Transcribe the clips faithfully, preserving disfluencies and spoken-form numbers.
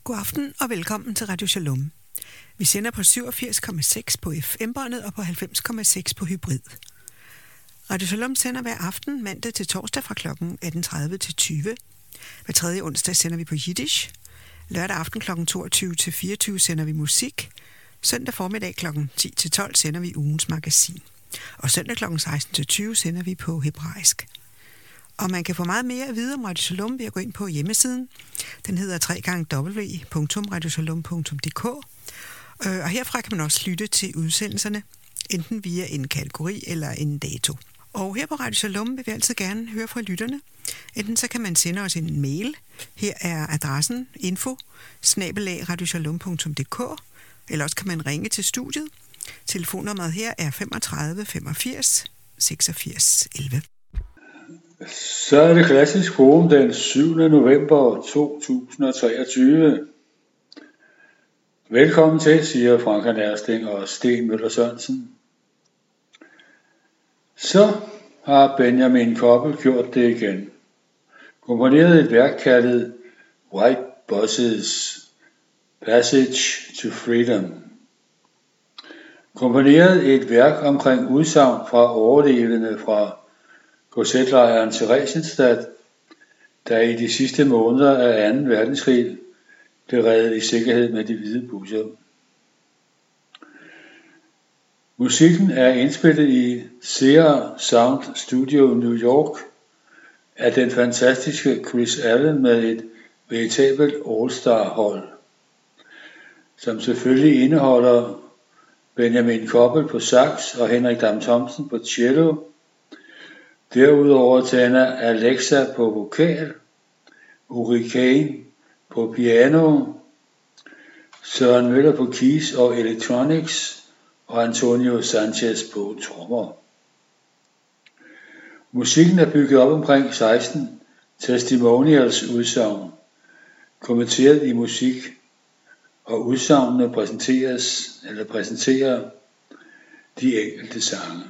God aften og velkommen til Radio Shalom. Vi sender på syvogfirs komma seks på F M-båndet og på halvfems komma seks på hybrid. Radio Shalom sender hver aften mandag til torsdag fra klokken atten tredive til tyve. Hver tredje onsdag sender vi på Yiddish. Lørdag aften klokken toogtyve til fireogtyve sender vi musik. Søndag formiddag klokken ti til tolv sender vi ugens magasin. Og søndag klokken seksten til tyve sender vi på hebraisk. Og man kan få meget mere at vide om Radio Shalom ved at gå ind på hjemmesiden. Den hedder w w w punktum radio shalom punktum d k. Og herfra kan man også lytte til udsendelserne, enten via en kategori eller en dato. Og her på Radio Shalom vil vi altid gerne høre fra lytterne. Enten så kan man sende os en mail. Her er adressen info snabel-a radioshalom punktum d k. Eller også kan man ringe til studiet. Telefonnummeret her er femogtredive femogfirs seksogfirs elleve. Så er det klassisk forum den syvende november to tusind og treogtyve. Velkommen til, siger Frank Ersting og Sten Møller Sørensen. Så har Benjamin Koppel gjort det igen. Komponeret et værk kaldet White Buses Passage to Freedom. Komponeret et værk omkring udsagn fra overlevende fra K Z-lejren Theresienstadt, der i de sidste måneder af anden verdenskrig blev reddet i sikkerhed med de hvide busser. Musikken er indspillet i Sierra Sound Studio New York af den fantastiske Chris Allen med et veritabelt all-star-hold, som selvfølgelig indeholder Benjamin Koppel på sax og Henrik Dam Thomsen på cello. Derudover tænder Alexa på vokal, Uri Kane på piano, Søren Møller på keys og electronics og Antonio Sanchez på trommer. Musikken er bygget op omkring seksten testimonials udsagn, kommenteret i musik, og udsagnene præsenteres eller præsenterer de enkelte sange.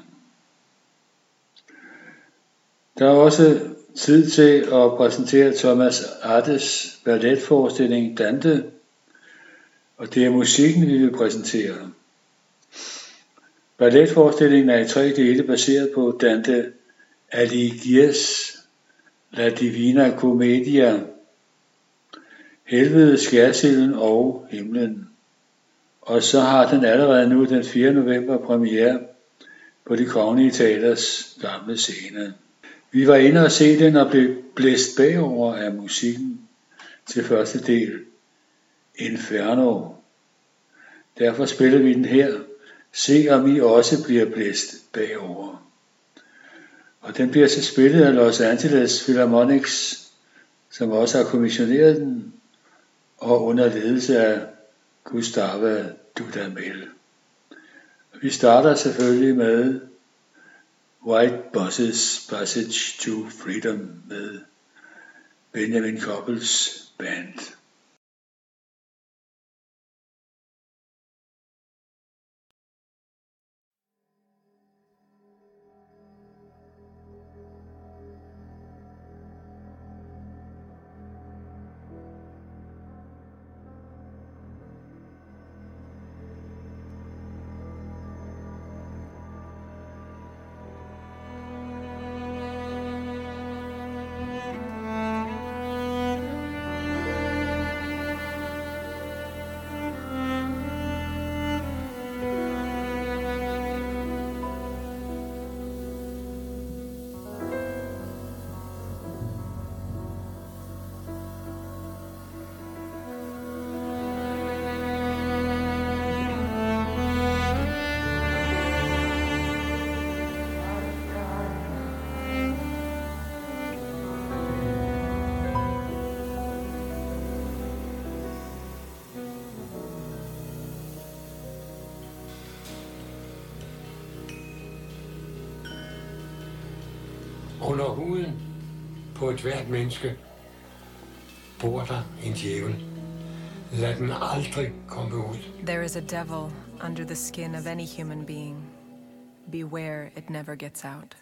Der er også tid til at præsentere Thomas Artes balletforestilling Dante, og det er musikken, vi vil præsentere. Balletforestillingen er i tre dele baseret på Dante Alighiers La Divina Commedia, Helvede, skærsilden og himlen. Og så har den allerede nu den fjerde november premiere på Det Kongelige Teaters gamle scene. Vi var inde og se den og blev blæst bagover af musikken til første del, Inferno. Derfor spiller vi den her. Se om I også bliver blæst bagover. Og den bliver så spillet af Los Angeles Philharmonics, som også har kommissioneret den, og under ledelse af Gustava Dudamel. Vi starter selvfølgelig med White Buses Passage to Freedom med Benjamin Koppels band. Under huden på et hvert menneske bor der en djævel. Lad den aldrig komme ud. There is a devil under the skin of any human being. Beware it never gets out.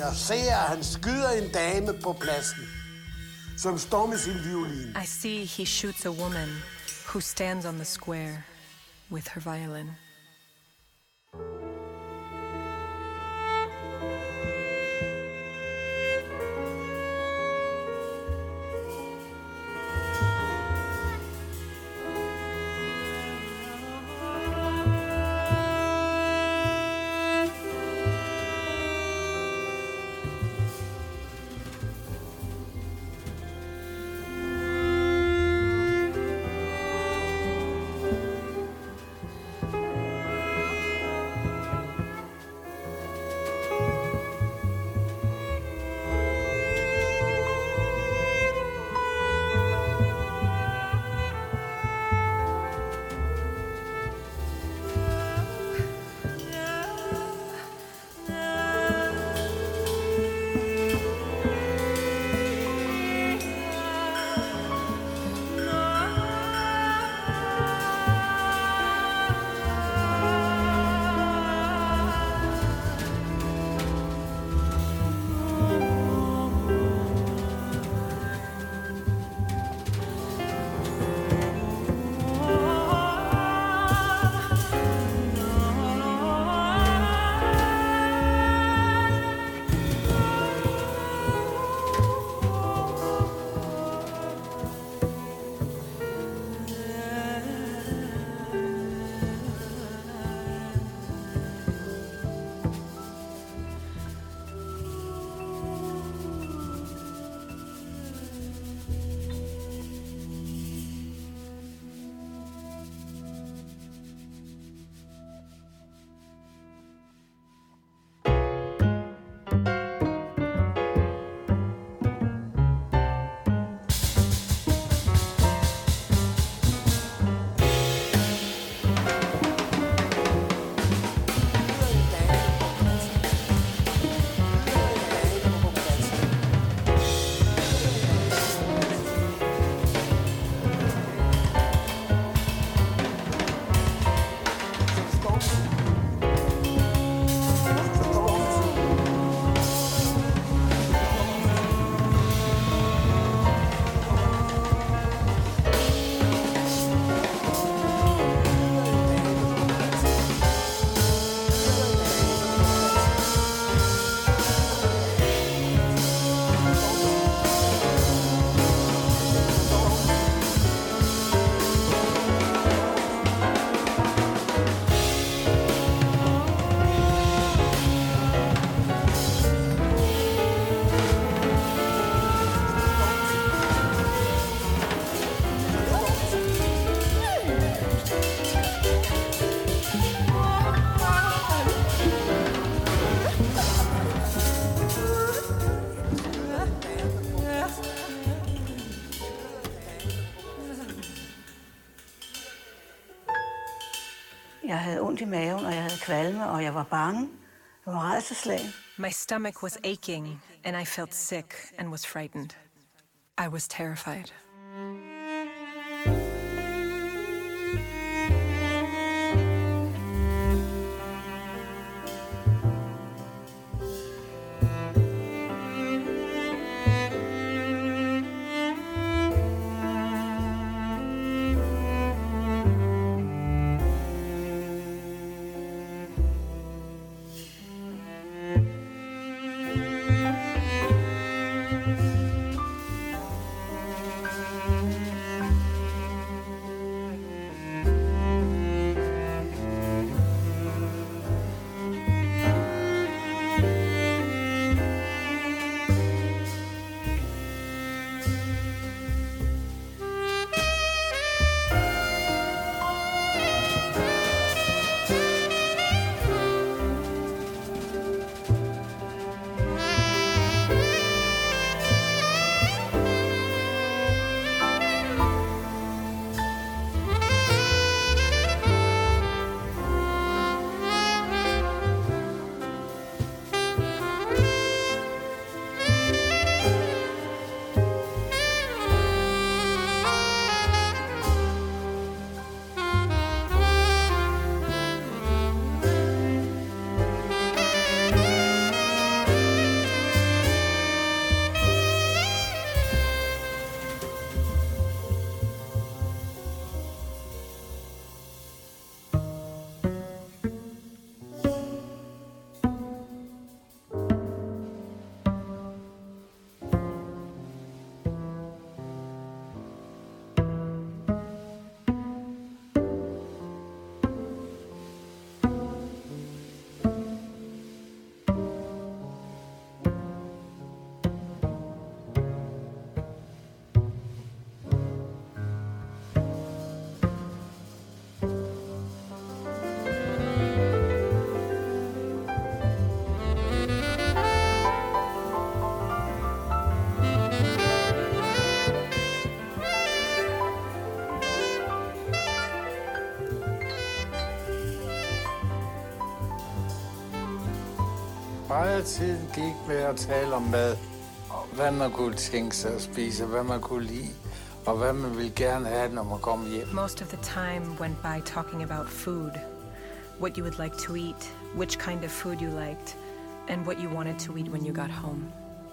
Jeg ser, at han skyder en dame på pladsen, som står med sin violin. I see he shoots a woman who stands on the square with her violin. Jeg havde ondt i maven, og jeg havde kvalme, og jeg var bange. Jeg var rædselsslagen. My stomach was aching, and I felt sick and was frightened. I was terrified. meget af tiden gik med at tale om mad. Og hvad man kunne tænke sig at spise, hvad man kunne lide, og hvad man ville gerne have, når man kom hjem. Most of the time went by talking about food. What you would like to eat, which kind of food you liked, and what you wanted to eat when you got home.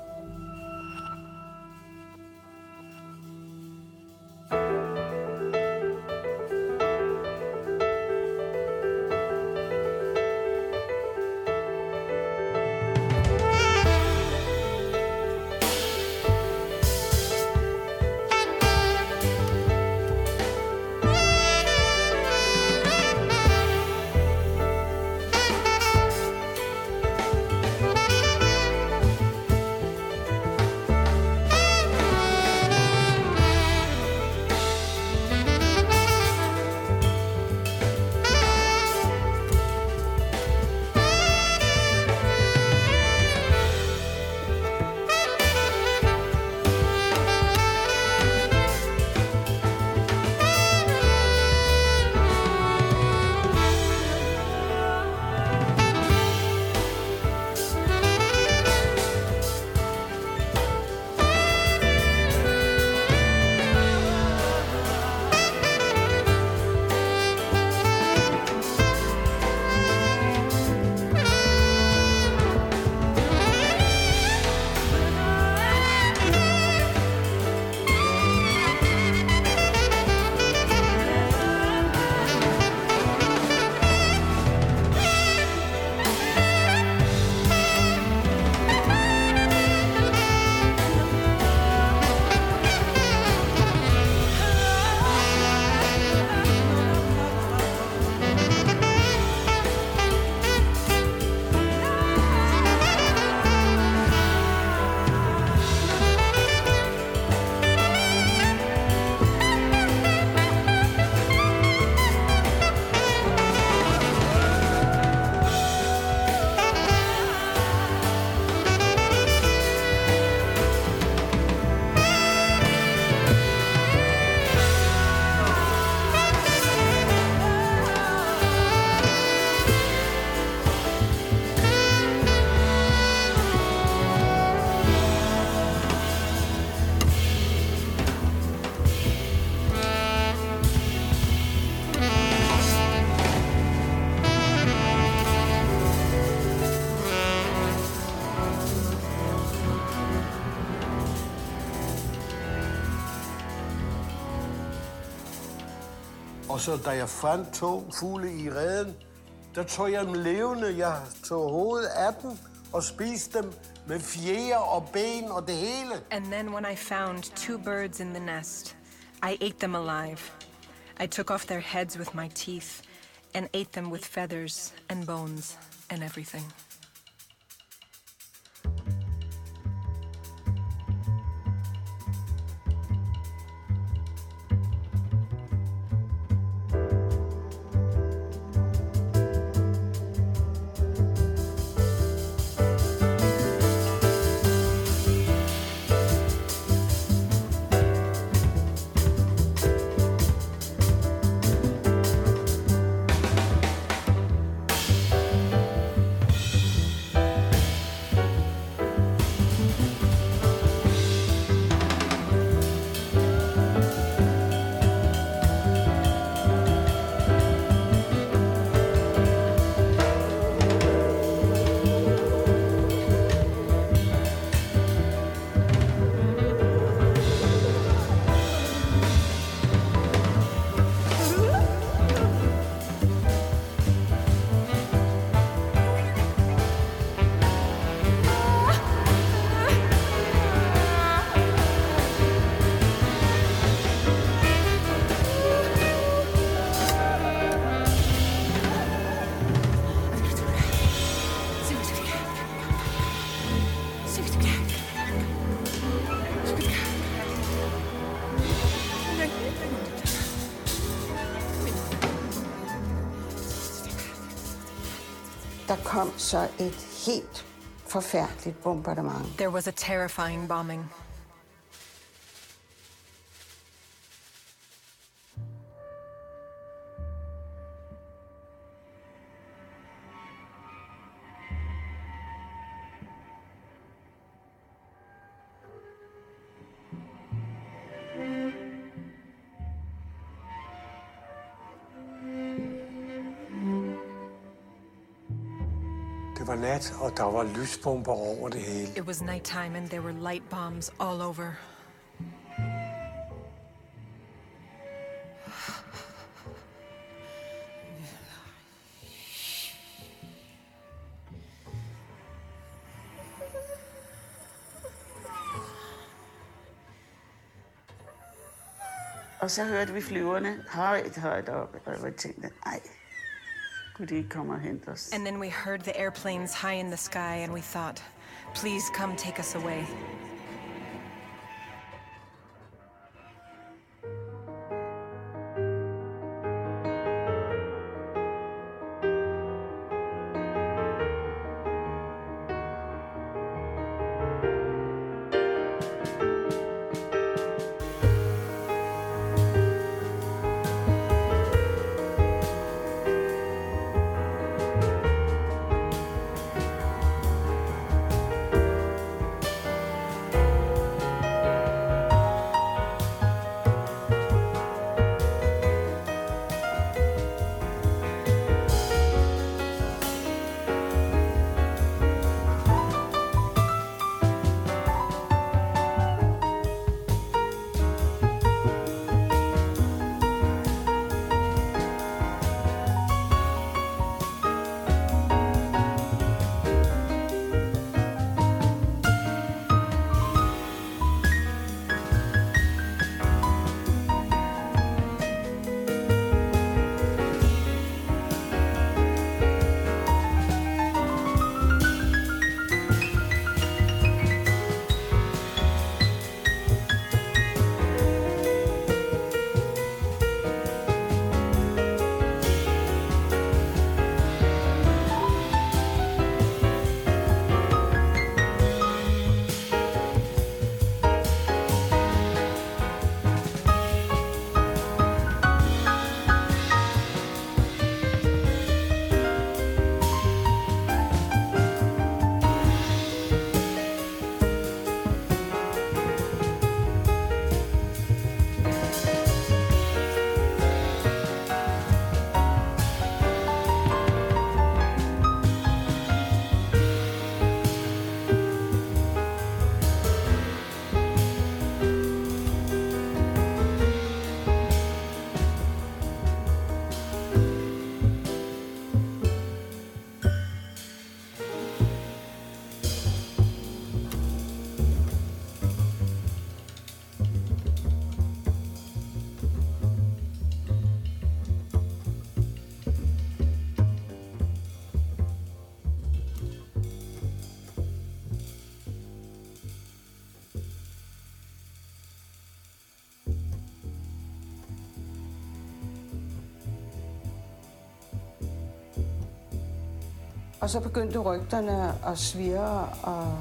Og så da jeg fandt to fugle i reden, der tog jeg dem levende. Jeg tog hovedet af dem og spiste dem med fjer og ben og det hele. And then when I found two birds in the nest, I ate them alive. I took off their heads with my teeth and ate them with feathers and bones and everything. Der kom så et helt forfærdeligt bombardement. There was a terrifying bombing. var nat, og der var lysbomber over det hele. It was nighttime and there were light bombs all over. Og så hørte vi flyverne højt, højt op, og jeg tænkte, nej, kunne de ikke komme og hente os? And then we heard the airplanes high in the sky and we thought, please come take us away. Og så begyndte rygterne at svirre, og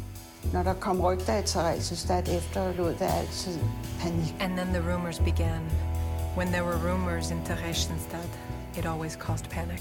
når der kom rygter i Theresienstadt, efterlod det altid panik. And then the rumors began. When there were rumors in Theresienstadt, it always caused panic.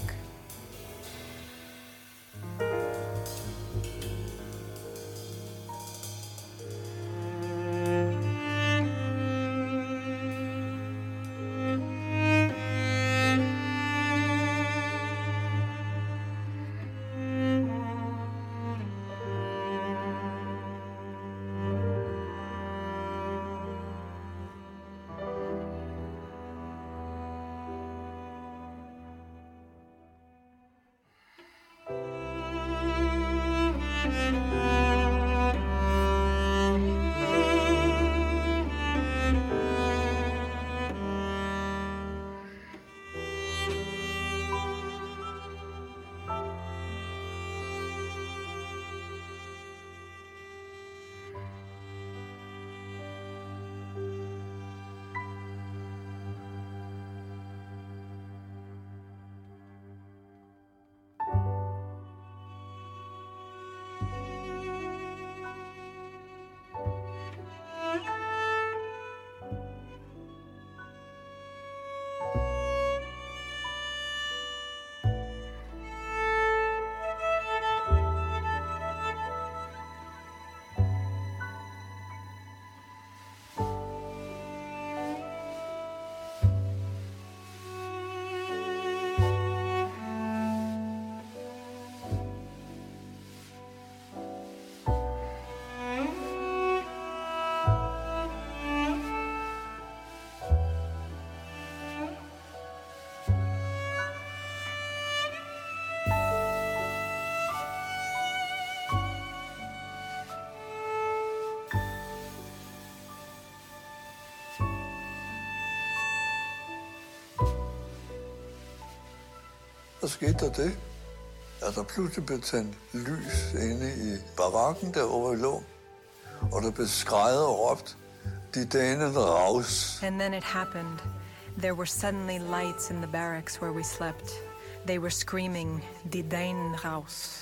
Så skete der det, at der pludselig blev tændt lys inde i barakken derovre i lån, og der blev skreget og råbt, de danen raus. And then it happened. There were suddenly lights in the barracks where we slept. They were screaming, die danen raus.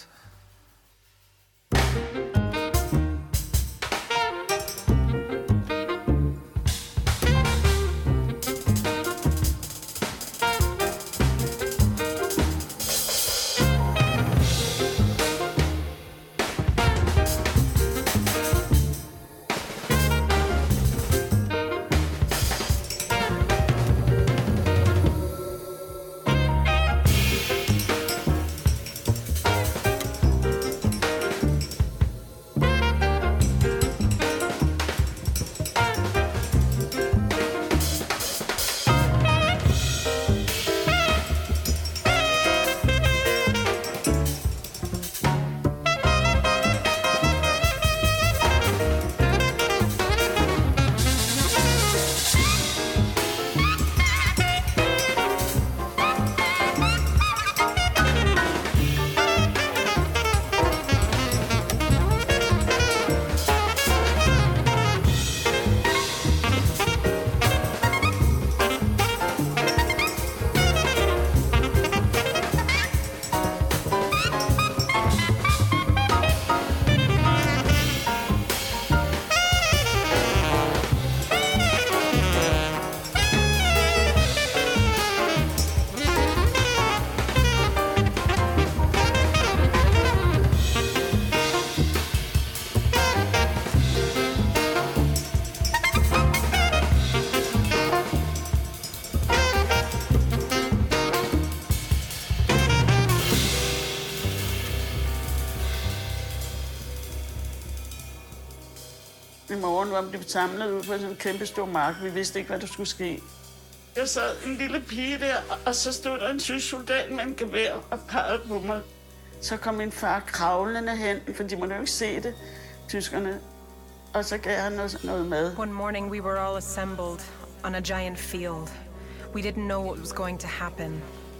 I morgen var vi samlet ud på sådan en kæmpe stor mark. Vi vidste ikke, hvad der skulle ske. Jeg sad en lille pige der, og så stod der en tysk soldat med en gevær og pegede på mig. Så kom min far kravlende hen, for de måtte jo ikke se det, tyskerne. Og så gav han noget, noget mad. One morning we were all assembled on a giant field. We didn't know what was going to happen.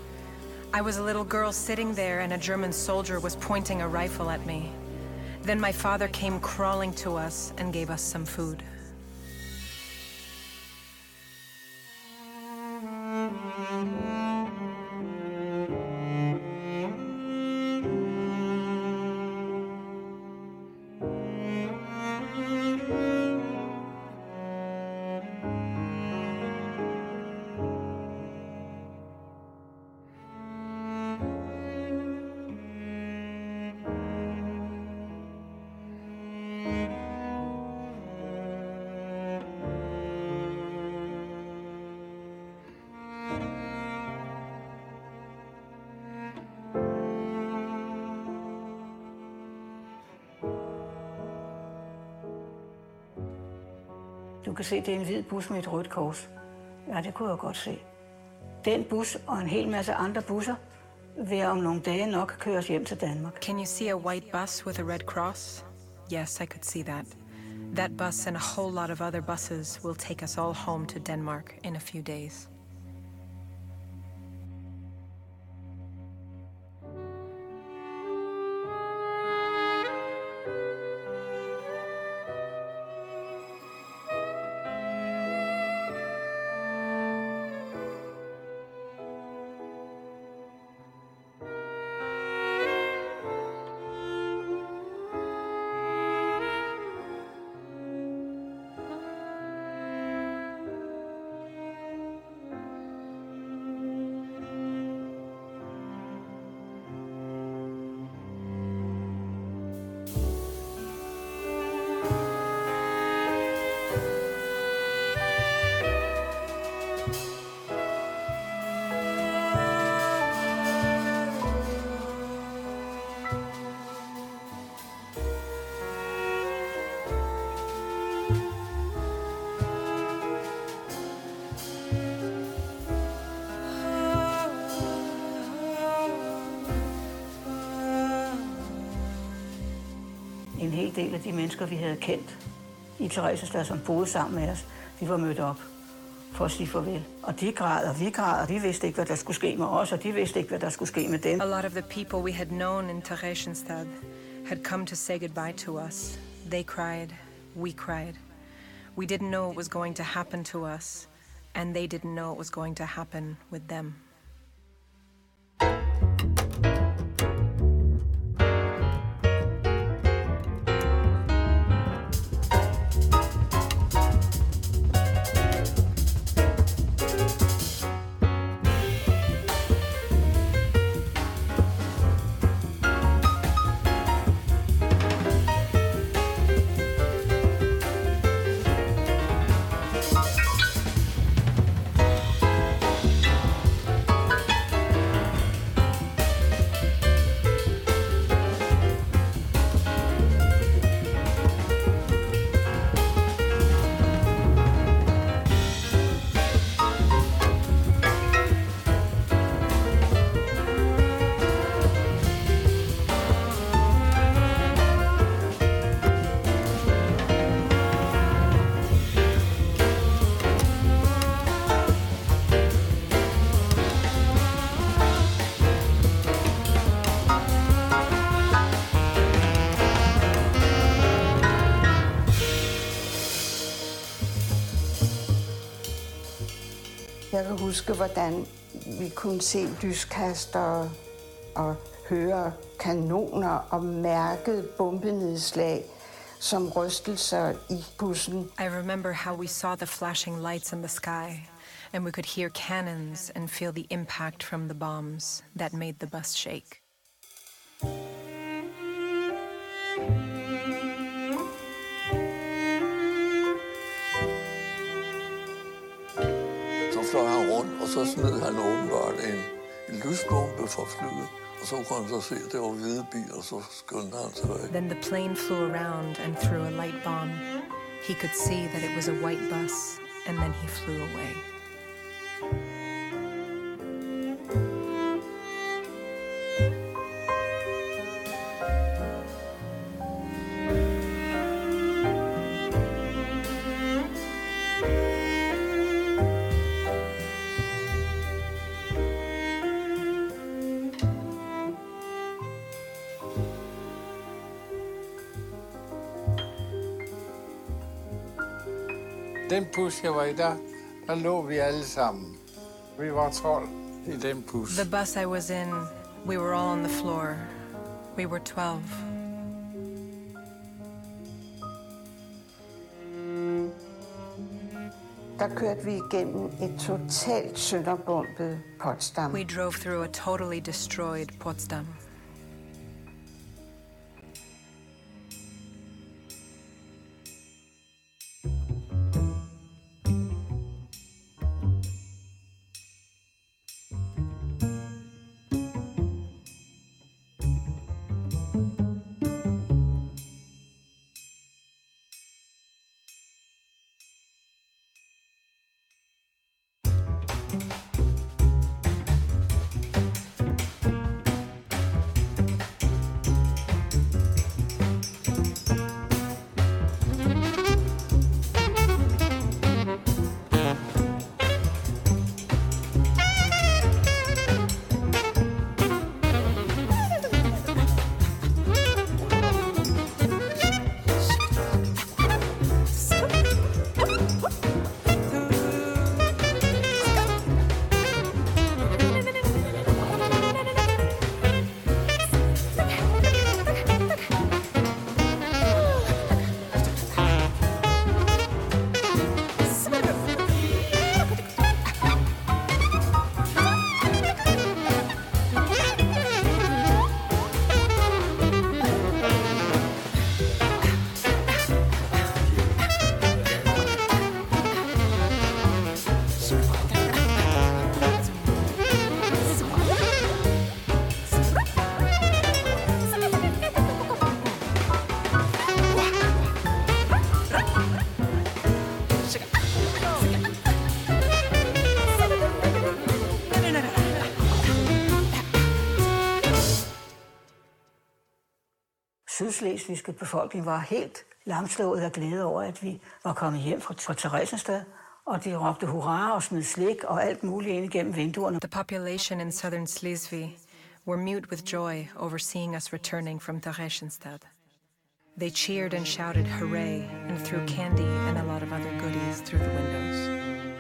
I was a little girl sitting there and a German soldier was pointing a rifle at me. Then my father came crawling to us and gave us some food. Du kan se, det er en hvid bus med et rødt kors. Ja, det kunne jeg godt se. Den bus og en hel masse andre busser vil om nogle dage nok køres hjem til Danmark. Can you see a white bus with a red cross? Yes, I could see that. That bus and a whole lot of other buses will take us all home to Denmark in a few days. En hel del af de mennesker, vi havde kendt i Theresienstadt, som boede sammen med os, de var mødt op. for at sige farvel. Og de græd, og vi græd, og de vidste ikke, hvad der skulle ske med os, og de vidste ikke, hvad der skulle ske med dem. A lot of the people we had known in Theresienstadt had come to say goodbye to us. They cried, we cried. We didn't know what was going to happen to us, and they didn't know what was going to happen with them. Jeg kan huske, hvordan vi kunne se lyskaster og høre kanoner og mærke bombenedslag som rystelser i bussen. I remember how we saw the flashing lights in the sky, and we could hear cannons and feel the impact from the bombs that made the bus shake. fløj han rundt, og så smed han åbenbart en, en lysbombe fra flyet. Og så kunne han så se, at det var hvide biler, og så skyndte han sig væk. Then the plane flew around and threw a light bomb. He could see that it was a white bus, and then he flew away. Den bus, jeg var i der, der lå vi alle sammen. Vi var tolv i den bus. The bus I was in, we were all on the floor. We were twelve. Der kørte vi igennem et totalt sønderbombet Potsdam. We drove through a totally destroyed Potsdam. Sydslesvigske befolkning var helt lamslået af glæde over, at vi var kommet hjem fra, fra Theresienstadt, Og de råbte hurra og smed slik og alt muligt ind igennem vinduerne. The population in southern Slesvig were mute with joy over seeing us returning from Theresienstadt. They cheered and shouted hooray and threw candy and a lot of other goodies through the windows.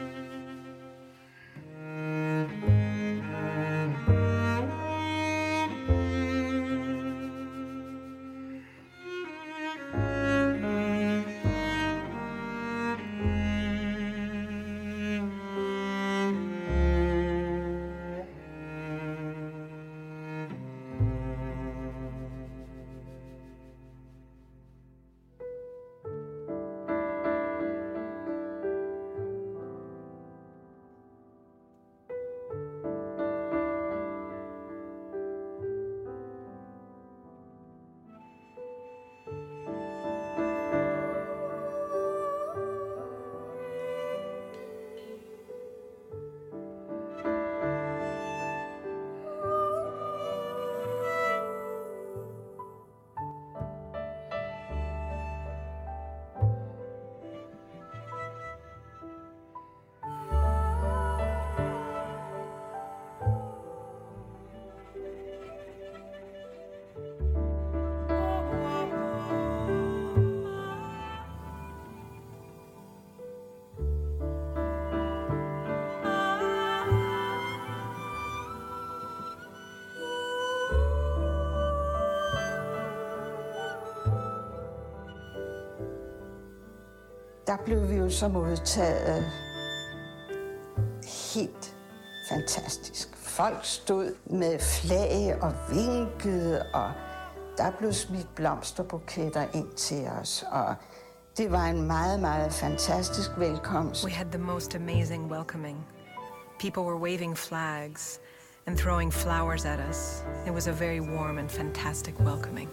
Der blev vi jo så modtaget helt fantastisk. Folk stod med flag og vinkede, og der blev smidt blomsterbuketter ind til os, og det var en meget, meget fantastisk velkomst. We had the most amazing welcoming. People were waving flags and throwing flowers at us. It was a very warm and fantastic welcoming.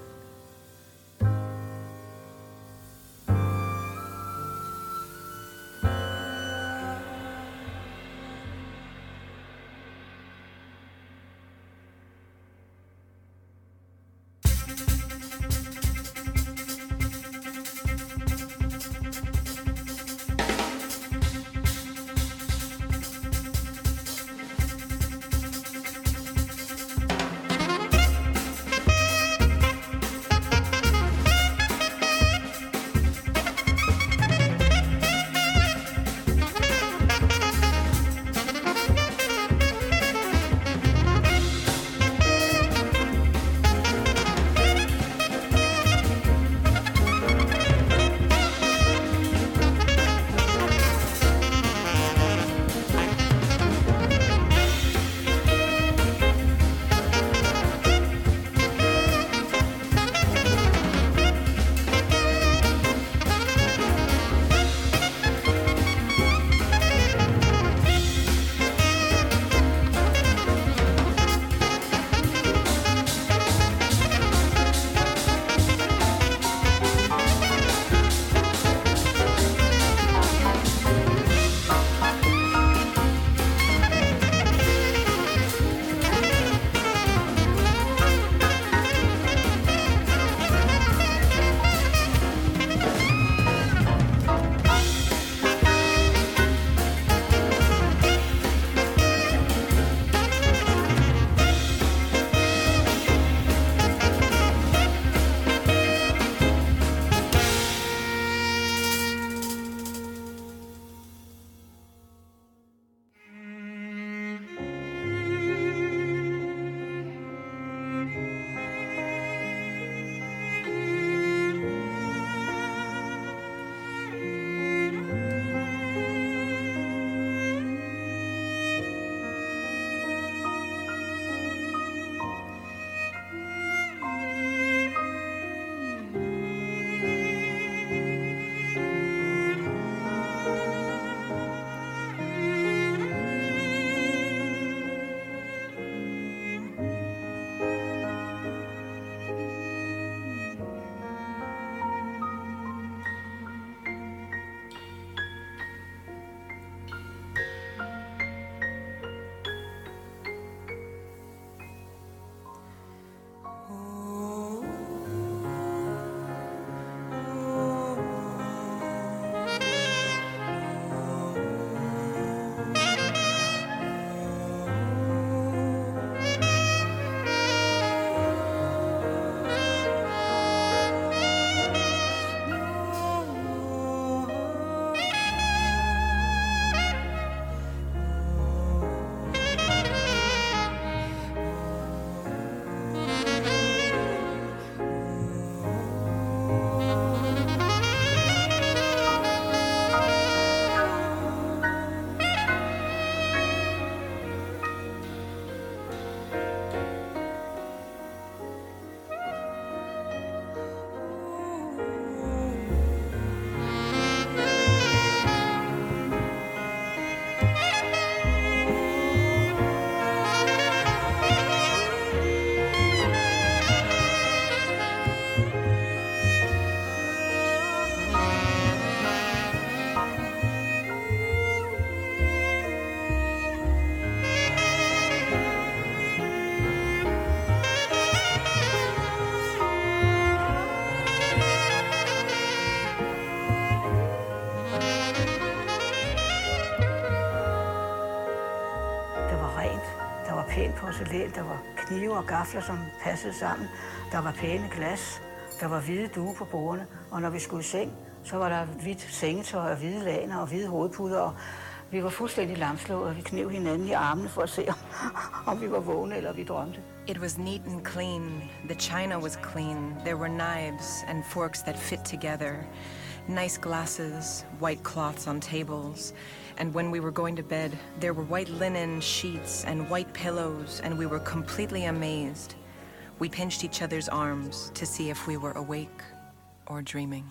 pænt porcelæn, der var knive og gafler, som passede sammen. Der var pæne glas, der var hvide duge på bordene, og når vi skulle i seng, så var der hvidt sengetøj og hvide laner og hvide hovedpuder, og vi var fuldstændig lamslået, og vi knev hinanden i armene for at se, om, om vi var vågne eller vi drømte. It was neat and clean. The china was clean. There were knives and forks that fit together. Nice glasses, white cloths on tables. And when we were going to bed, there were white linen sheets and white pillows, and we were completely amazed. We pinched each other's arms to see if we were awake or dreaming.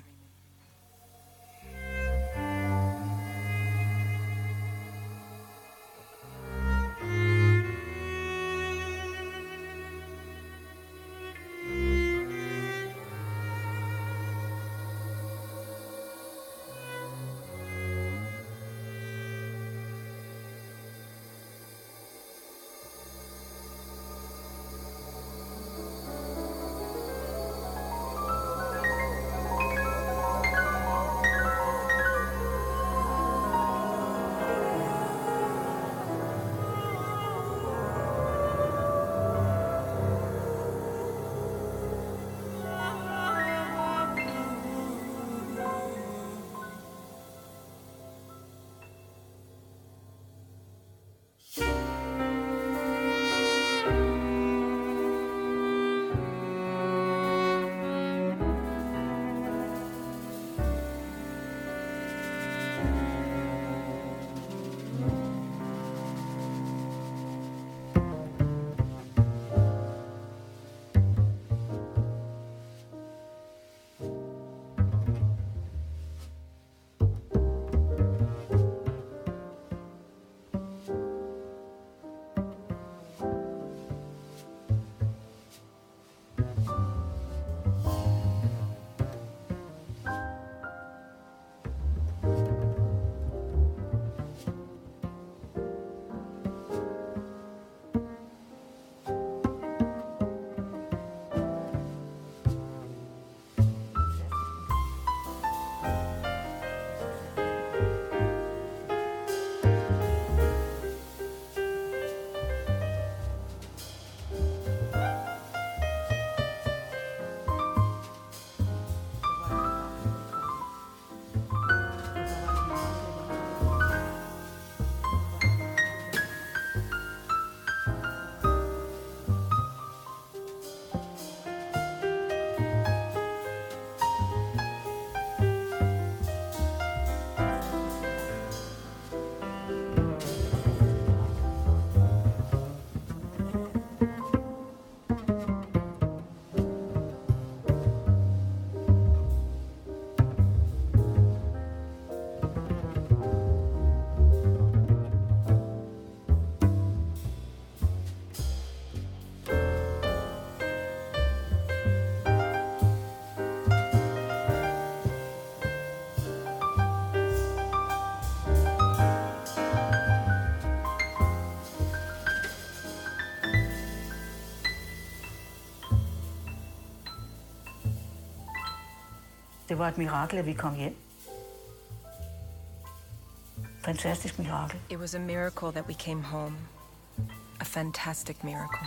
Det var et mirakel, at vi kom hjem. Fantastisk mirakel. It was a miracle that we came home. A fantastic miracle.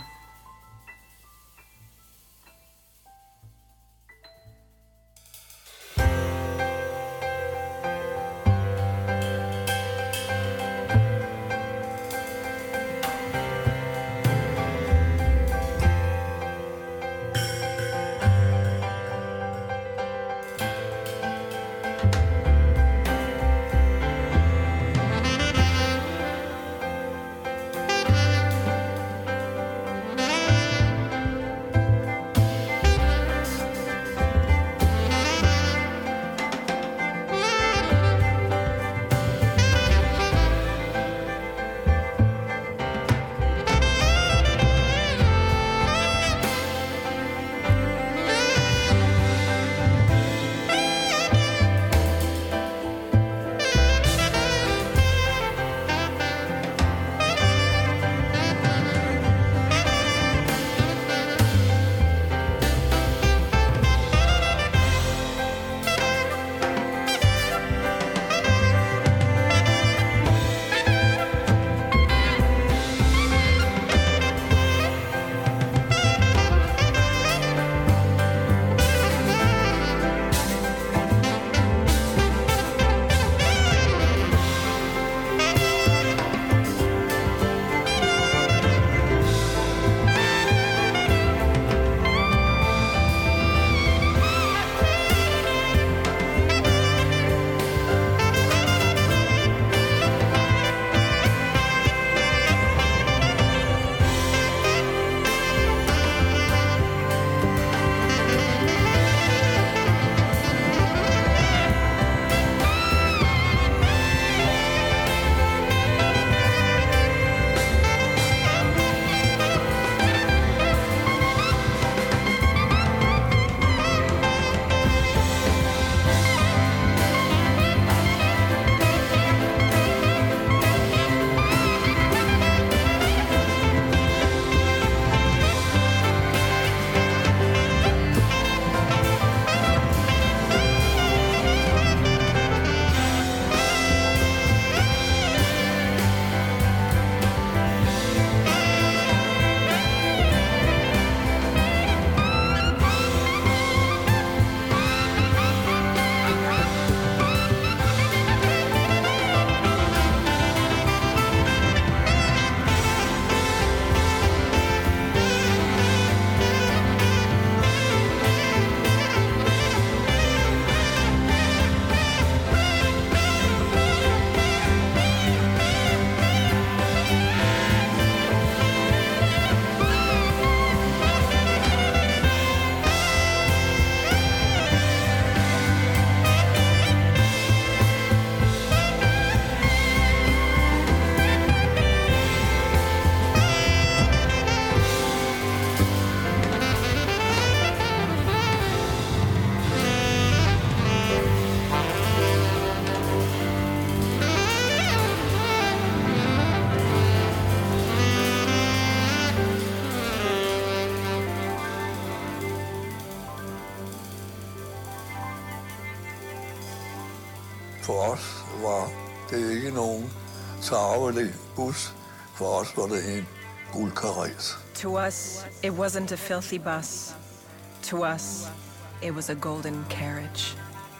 For os var det ikke nogen tarvelig bus. For os var det en guldkaret. To us, it wasn't a filthy bus. To us, it was a golden carriage.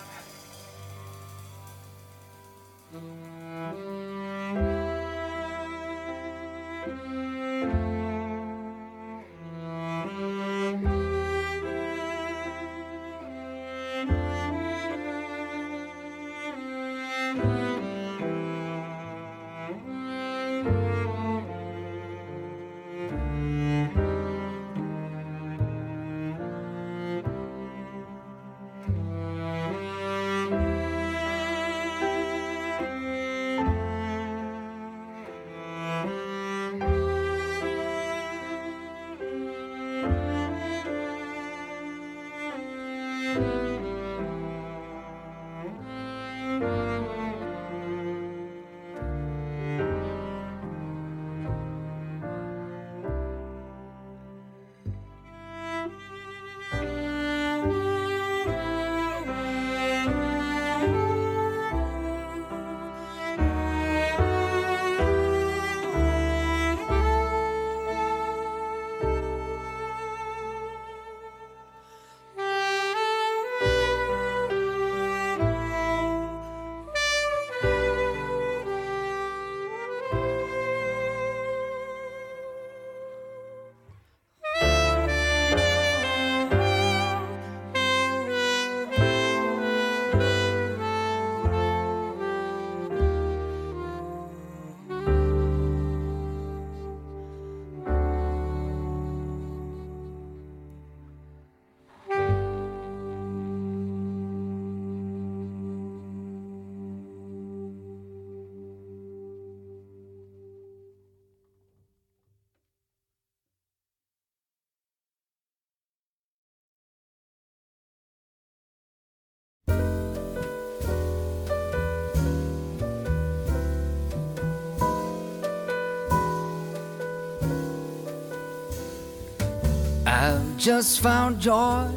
I've just found joy.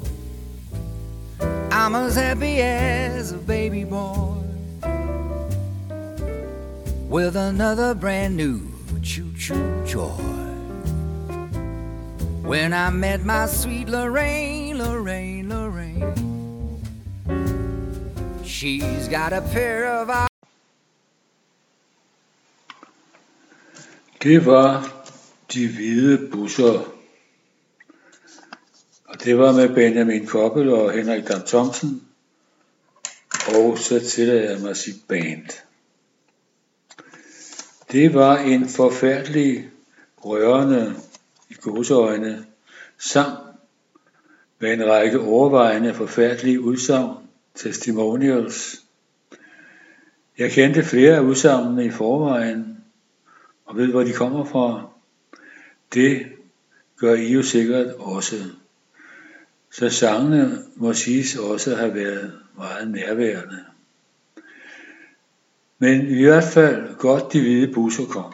I'm as happy as a baby boy with another brand new choo-choo joy. When I met my sweet Lorraine, Lorraine, Lorraine, she's got a pair of eyes. Det var De Hvide Busser. Og det var med Benjamin Koppel og Henrik Dam Thomsen. Og så tillader jeg mig at sige band. Det var en forfærdelig, rørende, i gåseøjne, sang med en række overvejende forfærdelige udsagn, testimonials. Jeg kendte flere af udsagnene i forvejen, og ved, hvor de kommer fra. Det gør I jo sikkert også. Så sangene må siges også at have været meget nærværende. Men i hvert fald godt De Hvide Busser kom.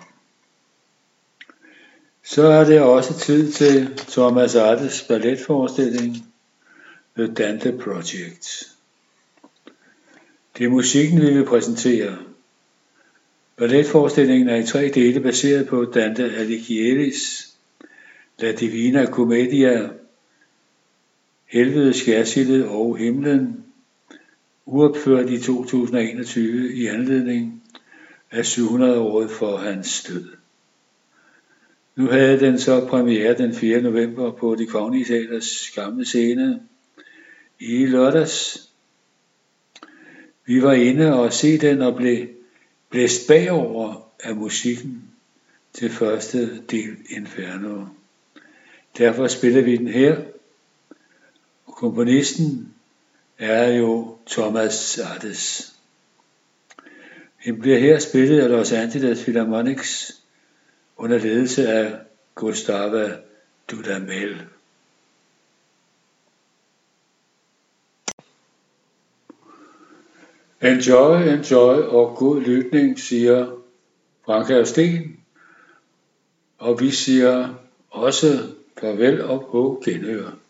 Så er det også tid til Thomas Artes balletforestilling The Dante Project. Det er musikken, vi vil præsentere. Balletforestillingen er i tre dele baseret på Dante Alighieri's La Divina Commedia, Helvede, Skærsildet og Himlen, uopført i to tusind og enogtyve i anledning af syv hundrede året for hans død. Nu havde den så premiere den fjerde november på Det Kongelige Teaters gamle scene i lørdags. Vi var inde og se den og blev blæst bagover af musikken til første del Inferno. Derfor spiller vi den her, og komponisten er jo Thomas Artes. Den bliver her spillet af Los Angeles Philharmonics under ledelse af Gustavo Dudamel. Enjoy, enjoy og god lytning, siger Franka og Sten, og vi siger også farvel og på genhør.